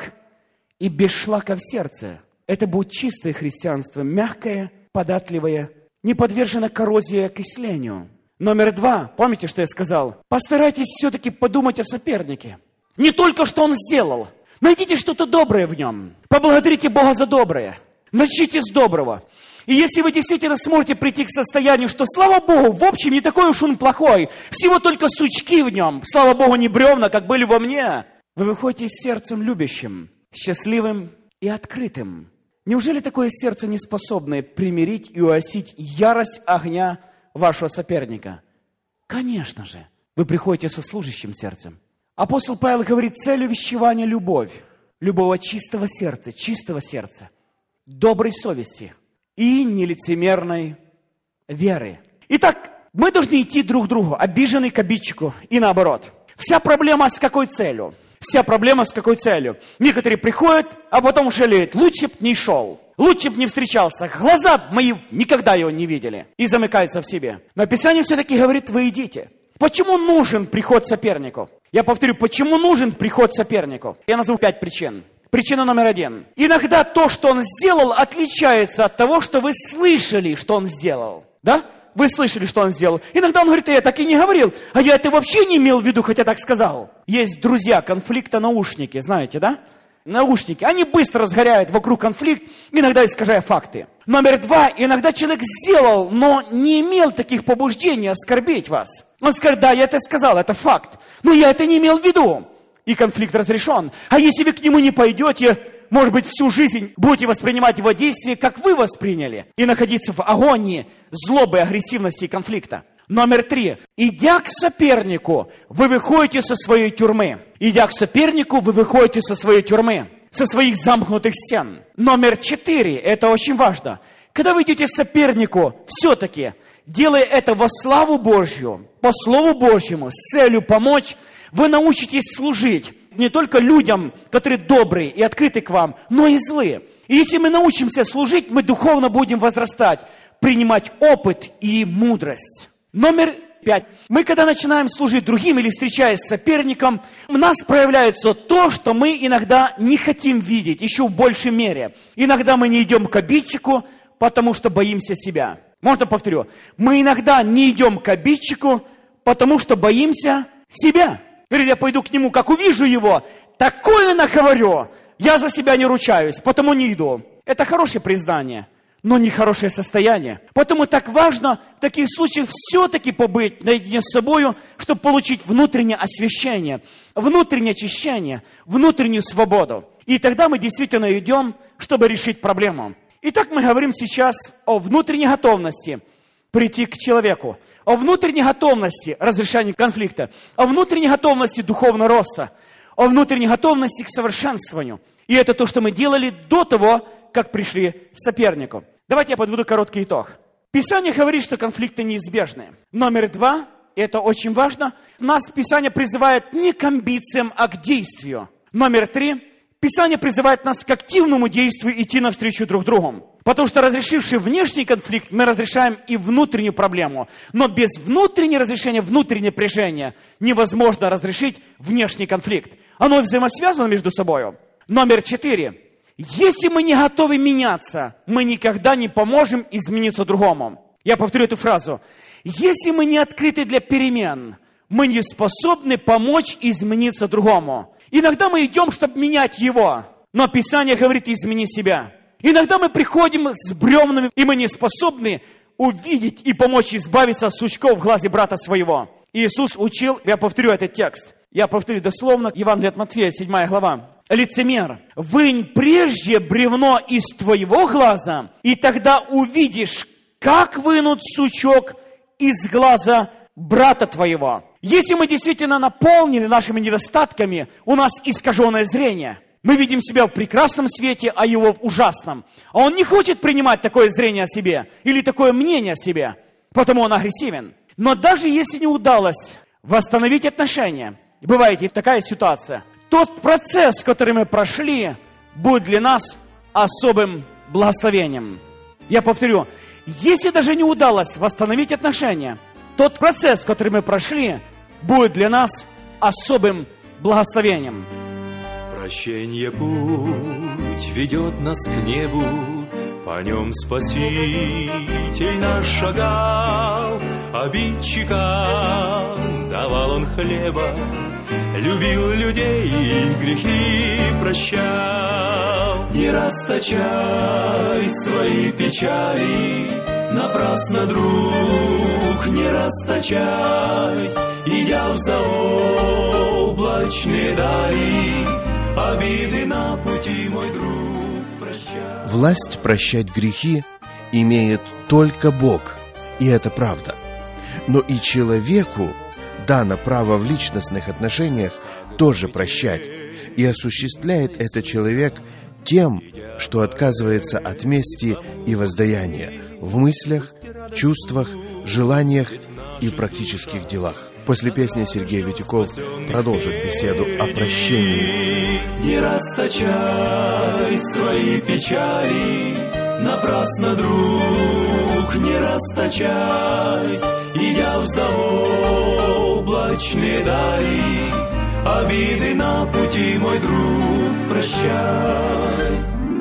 и без шлака в сердце. Это будет чистое христианство, мягкое, податливое, не подвержено коррозии и окислению. Номер 2, помните, что я сказал? Постарайтесь все-таки подумать о сопернике. Не только, что он сделал. Найдите что-то доброе в нем. Поблагодарите Бога за доброе. Начните с доброго. И если вы действительно сможете прийти к состоянию, что, слава Богу, в общем, не такой уж он плохой, всего только сучки в нем, слава Богу, не бревна, как были во мне, вы выходите с сердцем любящим, счастливым и открытым. Неужели такое сердце не способное примирить и угасить ярость огня вашего соперника? Конечно же, вы приходите со служащим сердцем. Апостол Павел говорит: целью вещевания любовь. Любого чистого сердца, доброй совести и нелицемерной веры. Итак, мы должны идти друг к другу, обиженный к обидчику и наоборот. Вся проблема с какой целью? Вся проблема с какой целью? Некоторые приходят, а потом жалеют. Лучше б не шел. Лучше б не встречался. Глаза мои никогда его не видели. И замыкаются в себе. Но Писание все-таки говорит, вы идите. Почему нужен приход сопернику? Я повторю, почему нужен приход сопернику? Я назову 5 причин. Причина номер 1. Иногда то, что он сделал, отличается от того, что вы слышали, что он сделал. Да? Вы слышали, что он сделал. Иногда он говорит, я так и не говорил, а я это вообще не имел в виду, хотя так сказал. Есть друзья конфликта наушники, знаете, да? Наушники. Они быстро разгоряют вокруг конфликт, иногда искажая факты. Номер 2. Иногда человек сделал, но не имел таких побуждений оскорбить вас. Он скажет, да, я это сказал, это факт, но я это не имел в виду. И конфликт разрешен. А если вы к нему не пойдете, может быть, всю жизнь будете воспринимать его действия, как вы восприняли, и находиться в агонии злобы, агрессивности и конфликта. Номер 3. Идя к сопернику, вы выходите со своей тюрьмы. Идя к сопернику, вы выходите со своей тюрьмы, со своих замкнутых стен. Номер 4. Это очень важно. Когда вы идете к сопернику, все-таки, делая это во славу Божью, по Слову Божьему, с целью помочь, вы научитесь служить не только людям, которые добрые и открыты к вам, но и злые. И если мы научимся служить, мы духовно будем возрастать, принимать опыт и мудрость. Номер 5. Мы, когда начинаем служить другим или встречаясь с соперником, у нас проявляется то, что мы иногда не хотим видеть, еще в большей мере. Иногда мы не идем к обидчику, потому что боимся себя. Можно повторю? Мы иногда не идем к обидчику, потому что боимся себя. Говорит, я пойду к нему, как увижу его, такое наговорю, я за себя не ручаюсь, потому не иду. Это хорошее признание, но не хорошее состояние. Поэтому так важно в таких случаях все-таки побыть наедине с собой, чтобы получить внутреннее освящение, внутреннее очищение, внутреннюю свободу. И тогда мы действительно идем, чтобы решить проблему. Итак, мы говорим сейчас о внутренней готовности прийти к человеку, о внутренней готовности разрешения конфликта, о внутренней готовности духовного роста, о внутренней готовности к совершенствованию. И это то, что мы делали до того, как пришли к сопернику. Давайте я подведу короткий итог. Писание говорит, что конфликты неизбежны. Номер 2, это очень важно, нас Писание призывает не к амбициям, а к действию. Номер 3, Писание призывает нас к активному действию, идти навстречу друг другу. Потому что, разрешивший внешний конфликт, мы разрешаем и внутреннюю проблему. Но без внутреннего разрешения, внутреннего напряжения невозможно разрешить внешний конфликт. Оно взаимосвязано между собой. Номер 4. Если мы не готовы меняться, мы никогда не поможем измениться другому. Я повторю эту фразу. Если мы не открыты для перемен, мы не способны помочь измениться другому. Иногда мы идем, чтобы менять его, но Писание говорит, измени себя. Иногда мы приходим с бревнами, и мы не способны увидеть и помочь избавиться от сучков в глазе брата своего. Иисус учил, я повторю этот текст, я повторю дословно, Евангелие от Матфея, 7 глава. Лицемер, вынь прежде бревно из твоего глаза, и тогда увидишь, как вынут сучок из глаза брата твоего. Если мы действительно наполнены нашими недостатками, у нас искаженное зрение. Мы видим себя в прекрасном свете, а его в ужасном. А он не хочет принимать такое зрение о себе или такое мнение о себе, потому он агрессивен. Но даже если не удалось восстановить отношения, бывает и такая ситуация, тот процесс, который мы прошли, будет для нас особым благословением. Я повторю, если даже не удалось восстановить отношения, тот процесс, который мы прошли, будет для нас особым благословением. Прощенье путь ведет нас к небу, по нем Спаситель наш шагал, обидчикам давал он хлеба, любил людей и грехи прощал. Не расточай свои печали, напрасно, друг, не расточай, идя в заоблачные дали. Обиды на пути, мой друг, прощай. Власть прощать грехи имеет только Бог, и это правда. Но и человеку дано право в личностных отношениях тоже прощать. И осуществляет это человек тем, что отказывается от мести и воздаяния. в мыслях, чувствах, желаниях и практических делах. После песни Сергей Витюков продолжит беседу о прощении. Не расточай свои печали, напрасно, друг, не расточай, идя в заоблачные дали, обиды на пути, мой друг, прощай.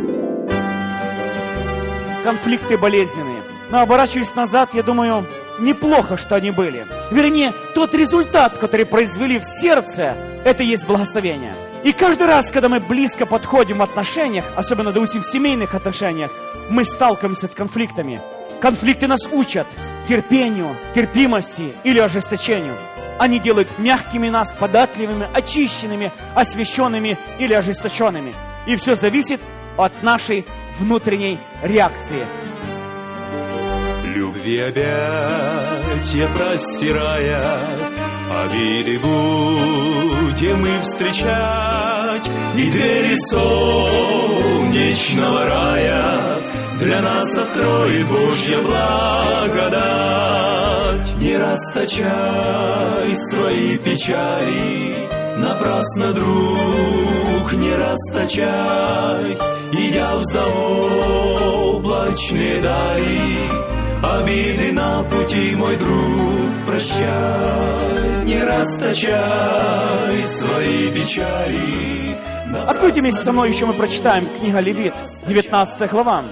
Конфликты болезненные. Но оборачиваясь назад, я думаю, неплохо, что они были. Вернее, тот результат, который произвели в сердце, это и есть благословение. И каждый раз, когда мы близко подходим в отношениях, особенно, допустим, в семейных отношениях, мы сталкиваемся с конфликтами. Конфликты нас учат терпению, терпимости или ожесточению. Они делают мягкими нас, податливыми, очищенными, освященными или ожесточенными. И все зависит от нашей внутренней реакции. Любви объятия простирая, обиды будем мы встречать, и двери солнечного рая для нас откроет Божья благодать. Не расточай свои печали, напрасно, друг, не расточай, идя в заоблачные дали, обиды на пути, мой друг, прощай. Не расточай свои печали. Откройте вместе со мной, еще мы прочитаем книга Левит, 19 глава,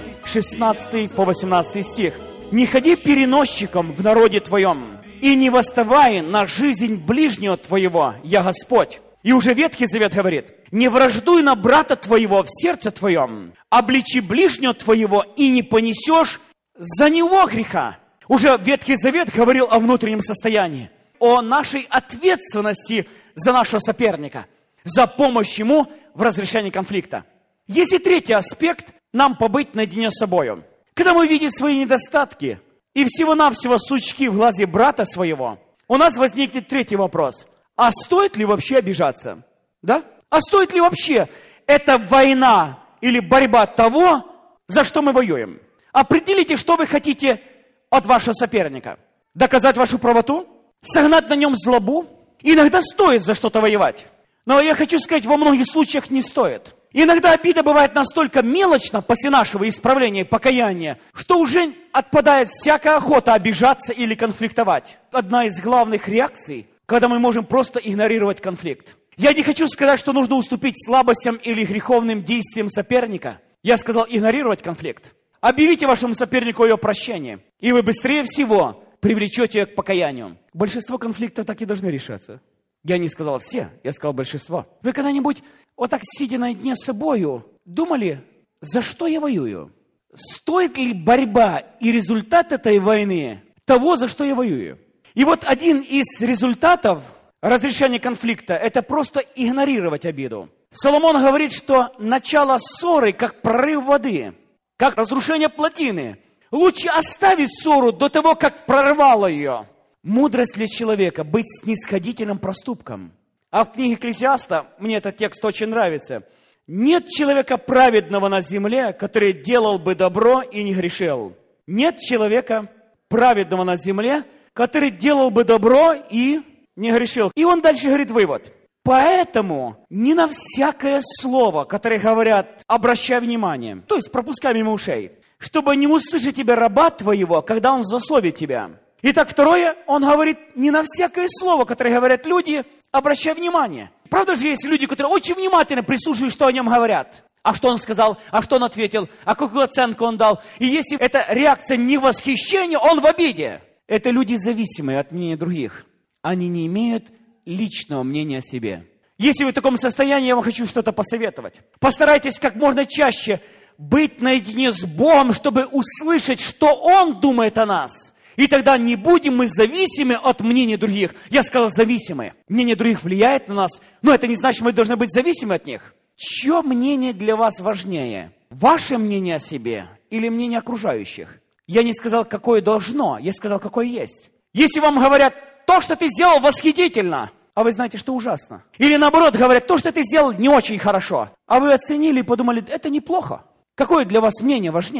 16 по 18 стих. «Не ходи переносчиком в народе твоем, и не восставай на жизнь ближнего твоего, я Господь». И уже Ветхий Завет говорит: «Не враждуй на брата твоего в сердце твоем, обличи ближнего твоего, и не понесешь за него греха». Уже Ветхий Завет говорил о внутреннем состоянии, о нашей ответственности за нашего соперника, за помощь ему в разрешении конфликта. Есть и третий аспект – нам побыть наедине с собой. Когда мы видим свои недостатки и всего-навсего сучки в глазе брата своего, у нас возникнет третий вопрос. А стоит ли вообще обижаться? Да? А стоит ли вообще эта война или борьба того, за что мы воюем? Определите, что вы хотите от вашего соперника. Доказать вашу правоту? Согнать на нем злобу? Иногда стоит за что-то воевать. Но я хочу сказать, во многих случаях не стоит. Иногда обида бывает настолько мелочна после нашего исправления и покаяния, что уже отпадает всякая охота обижаться или конфликтовать. Одна из главных реакций, когда мы можем просто игнорировать конфликт. Я не хочу сказать, что нужно уступить слабостям или греховным действиям соперника. Я сказал игнорировать конфликт. Объявите вашему сопернику ее прощение, и вы быстрее всего привлечете ее к покаянию. Большинство конфликтов так и должны решаться. Я не сказал все, я сказал большинство. Вы когда-нибудь, вот так сидя наедине с собою, думали, за что я воюю? Стоит ли борьба и результат этой войны того, за что я воюю? И вот один из результатов разрешения конфликта – это просто игнорировать обиду. Соломон говорит, что начало ссоры, как прорыв воды, как разрушение плотины. Лучше оставить ссору до того, как прорвало ее. Мудрость для человека – быть снисходительным проступком. А в книге Экклесиаста, мне этот текст очень нравится, «Нет человека праведного на земле, который делал бы добро и не грешил. Нет человека праведного на земле, который делал бы добро и не грешил». И он дальше говорит вывод. Поэтому не на всякое слово, которое говорят, обращай внимание, то есть пропускай мимо ушей, чтобы не услышать тебя раба твоего, когда он злословит тебя. Итак, второе, он говорит, не на всякое слово, которое говорят люди, обращай внимание. Правда же есть люди, которые очень внимательно прислушивают, что о нем говорят. А что он сказал, а что он ответил, а какую оценку он дал. И если эта реакция не восхищение, он в обиде. Это люди зависимые от мнения других. Они не имеют личного мнения о себе. Если вы в таком состоянии, я вам хочу что-то посоветовать. Постарайтесь как можно чаще быть наедине с Богом, чтобы услышать, что Он думает о нас. И тогда не будем мы зависимы от мнения других. Я сказал зависимы. Мнение других влияет на нас, но это не значит, что мы должны быть зависимы от них. Чье мнение для вас важнее? Ваше мнение о себе или мнение окружающих? Я не сказал, какое должно, я сказал, какое есть. Если вам говорят, то, что ты сделал, восхитительно, а вы знаете, что ужасно. Или наоборот, говорят, то, что ты сделал, не очень хорошо, а вы оценили и подумали, это неплохо. Какое для вас мнение важнее?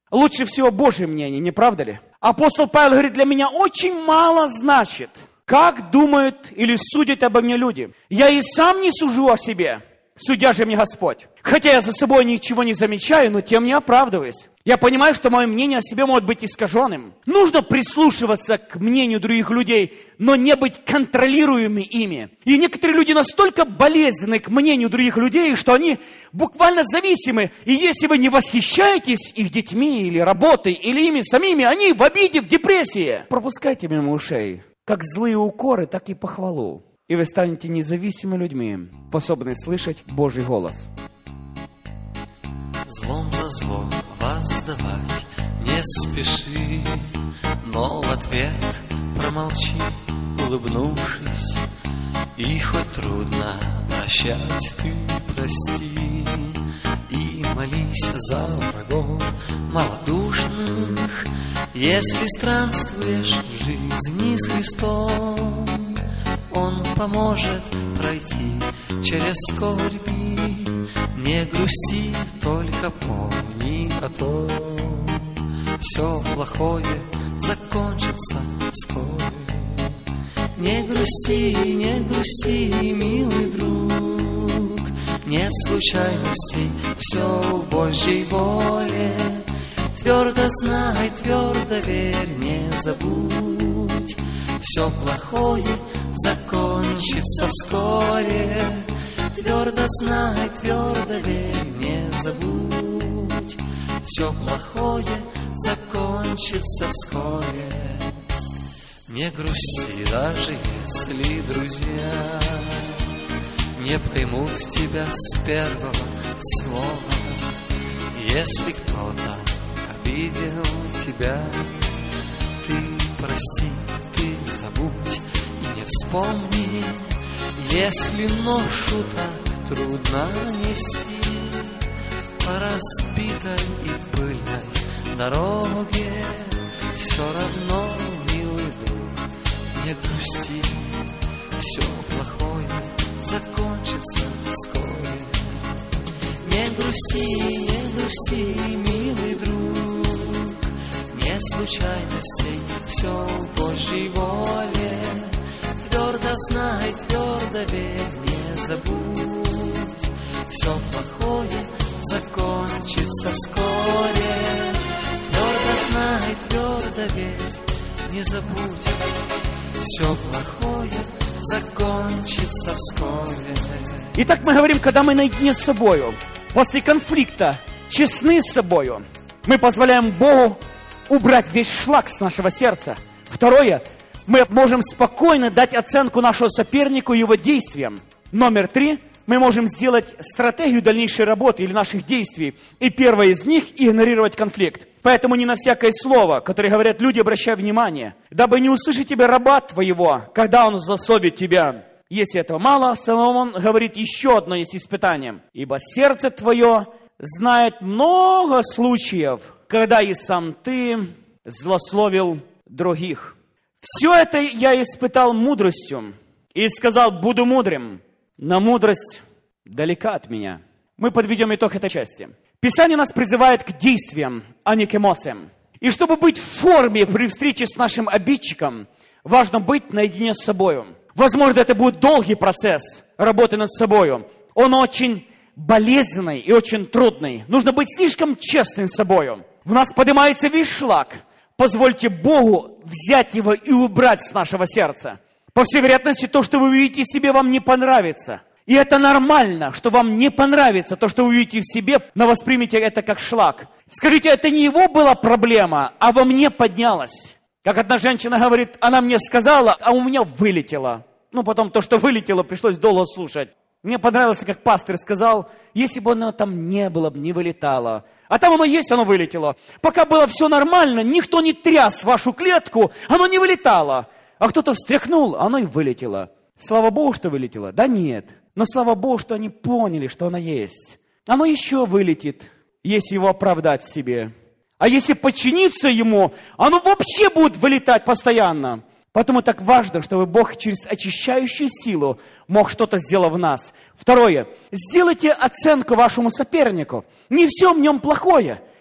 Лучше всего Божье мнение, не правда ли? Апостол Павел говорит, для меня очень мало значит, как думают или судят обо мне люди. Я и сам не сужу о себе, судя же мне Господь. Хотя я за собой ничего не замечаю, но тем не оправдываюсь. Я понимаю, что мое мнение о себе может быть искаженным. Нужно прислушиваться к мнению других людей, но не быть контролируемыми ими. И некоторые люди настолько болезненны к мнению других людей, что они буквально зависимы. И если вы не восхищаетесь их детьми или работой, или ими самими, они в обиде, в депрессии. Пропускайте мимо ушей как злые укоры, так и похвалу. И вы станете независимыми людьми, способны слышать Божий голос. Злом за злом воздавать не спеши, но в ответ промолчи, улыбнувшись. И хоть трудно прощать, ты прости. И молись за врагов малодушных, если странствуешь в жизни с Христом. Он поможет пройти через скорби. Не грусти, только помни о том, все плохое закончится вскоре. Не грусти, милый друг, нет случайностей, все в Божьей воле. Твердо знай, твердо верь, не забудь, все плохое закончится вскоре. Твердо знай, твердо верь, не забудь, все плохое закончится вскоре. Не грусти, даже если друзья не поймут тебя с первого слова. Если кто-то обидел тебя, ты прости, ты забудь и не вспомни. Если ношу так трудно нести по разбитой и пыльной дороге, все равно, милый друг, не грусти, все плохое закончится вскоре. Не грусти, милый друг, нет случайностей, все в Божьей воле. Твердо знай, твердо верь, не забудь, все плохое закончится вскоре. Твердо знай, твердо верь, не забудь, все плохое закончится вскоре. Итак, мы говорим, когда мы наедине с собою, после конфликта, честны с собою, мы позволяем Богу убрать весь шлак с нашего сердца. Второе, мы можем спокойно дать оценку нашему сопернику и его действиям. Номер 3, мы можем сделать стратегию дальнейшей работы или наших действий. И первое из них – игнорировать конфликт. Поэтому не на всякое слово, которое говорят люди, обращай внимание. Дабы не услышать тебя раба твоего, когда он злословит тебя. Если этого мало, Соломон говорит, еще одно есть испытание. Ибо сердце твое знает много случаев, когда и сам ты злословил других. Все это я испытал мудростью и сказал, буду мудрым, но мудрость далека от меня. Мы подведем итог этой части. Писание нас призывает к действиям, а не к эмоциям. И чтобы быть в форме при встрече с нашим обидчиком, важно быть наедине с собой. Возможно, это будет долгий процесс работы над собой. Он очень болезненный и очень трудный. Нужно быть слишком честным с собой. В нас поднимается весь шлак. Позвольте Богу взять его и убрать с нашего сердца. По всей вероятности, то, что вы увидите в себе, вам не понравится. И это нормально, что вам не понравится то, что вы увидите в себе, но воспримите это как шлак. Скажите, это не его была проблема, а во мне поднялась. Как одна женщина говорит, она мне сказала, а у меня вылетело. Потом то, что вылетело, пришлось долго слушать. Мне понравилось, как пастор сказал, если бы оно там не было, не вылетало. А там оно есть, оно вылетело. Пока было все нормально, никто не тряс вашу клетку, оно не вылетало. А кто-то встряхнул, оно и вылетело. Слава Богу, что вылетело? Да нет. Но слава Богу, что они поняли, что оно есть. Оно еще вылетит, если его оправдать в себе. А если подчиниться ему, оно вообще будет вылетать постоянно. Поэтому так важно, чтобы Бог через очищающую силу мог что-то сделать в нас. Второе. Сделайте оценку вашему сопернику. Не все в нем плохое.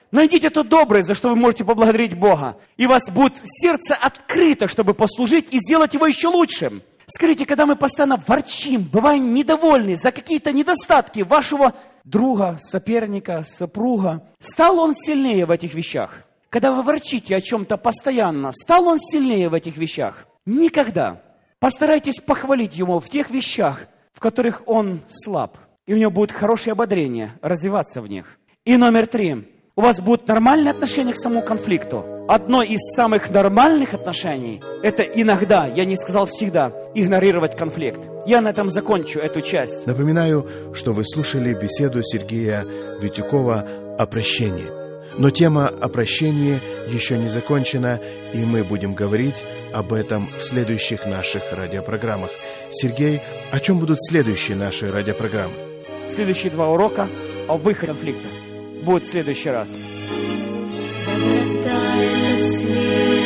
Найдите то доброе, за что вы можете поблагодарить Бога. И у вас будет сердце открыто, чтобы послужить и сделать его еще лучшим. Скажите, когда мы постоянно ворчим, бываем недовольны за какие-то недостатки вашего друга, соперника, супруга, стал он сильнее в этих вещах? Когда вы ворчите о чем-то постоянно, стал он сильнее в этих вещах? Никогда. Постарайтесь похвалить его в тех вещах, в которых он слаб. И у него будет хорошее ободрение, развиваться в них. И номер 3. У вас будут нормальные отношения к самому конфликту. Одно из самых нормальных отношений – это иногда, я не сказал всегда, игнорировать конфликт. Я на этом закончу эту часть. Напоминаю, что вы слушали беседу Сергея Витюкова о прощении. Но тема о прощении еще не закончена, и мы будем говорить об этом в следующих наших радиопрограммах. Сергей, о чем будут следующие наши радиопрограммы? Следующие 2 урока о выходе конфликта будут в следующий раз. Доброта — это свет,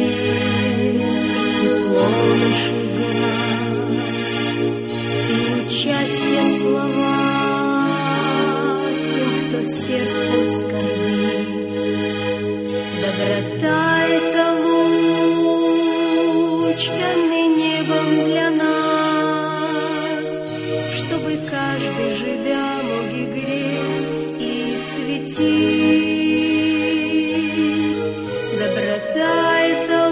тепло наших глаз, и участие слова тем, кто сердцем скорбит. Доброта — это луч, данный небом для нас, чтобы каждый, живя, мог и греть, и светить. Доброта — это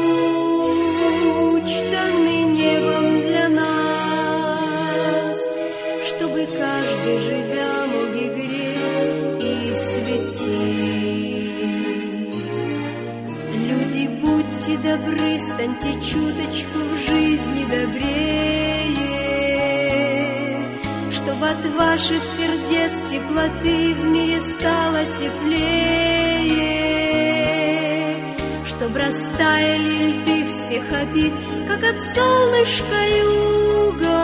луч, данный небом для нас, чтобы каждый, живя, мог и греть, и светить. Люди, будьте добры, станьте чуточку в жизни добрее, чтоб от ваших сердец теплоты в мире стало теплее, чтоб растаяли льды всех обид, как от солнышка юга.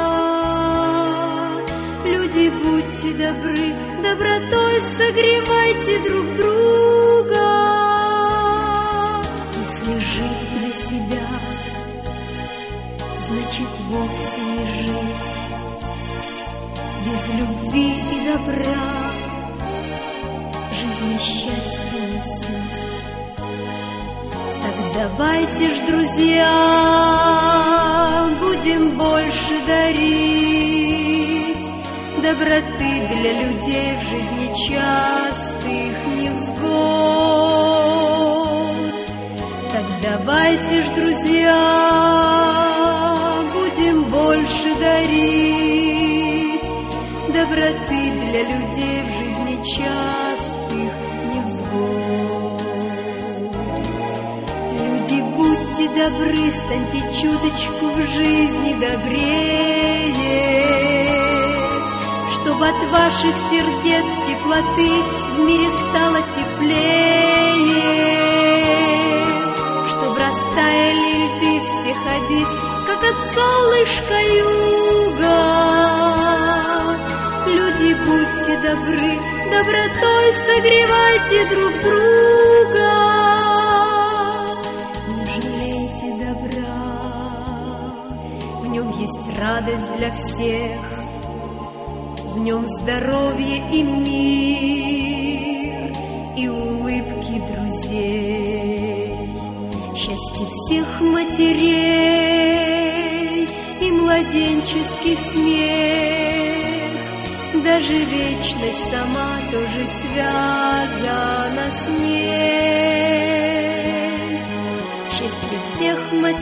Люди, будьте добры, добротой согревайте друг друга. Если жить для себя, значит вовсе не жить. Без любви и добра жизнь и счастье несет. Так давайте ж, друзья, будем больше дарить доброты для людей в жизни частых невзгод. Так давайте ж, друзья, будем больше дарить доброты для людей в жизни частых невзгод. Люди, будьте добры, станьте чуточку в жизни добрее, чтоб от ваших сердец теплоты в мире стало теплее, чтоб растаяли льды всех обид, как от солнышка юга. Люди, будьте добры, добротой согревайте друг друга. Не жалейте добра, в нем есть радость для всех, в нем здоровье и мир, и улыбки друзей, счастье всех матерей и младенческий смех. Даже вечность сама тоже связана с ней. Счастье всех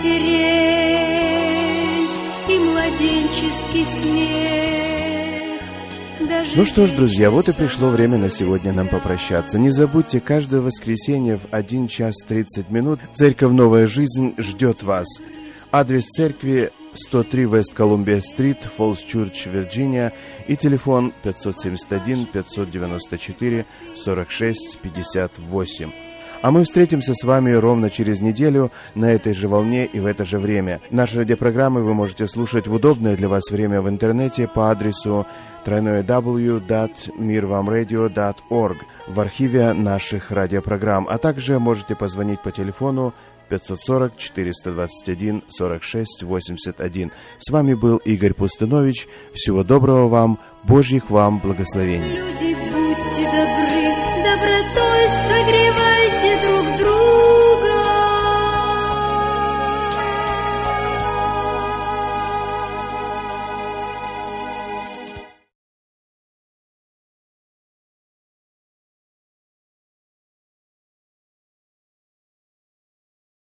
матерей и младенческий смех. Даже Ну что ж, друзья, вот и пришло время на сегодня нам попрощаться. Не забудьте, каждое воскресенье в 1 час 30 минут Церковь «Новая жизнь» ждет вас. Адрес церкви 103 Вест Колумбия-стрит, Фоллс Чурч, Вирджиния, и телефон 571-594-46-58. А мы встретимся с вами ровно через неделю на этой же волне и в это же время. Наши радиопрограммы вы можете слушать в удобное для вас время в интернете по адресу www.mirvamradio.org в архиве наших радиопрограмм, а также можете позвонить по телефону 540-421-46-81. С вами был Игорь Пустынович. Всего доброго вам, Божьих вам благословений.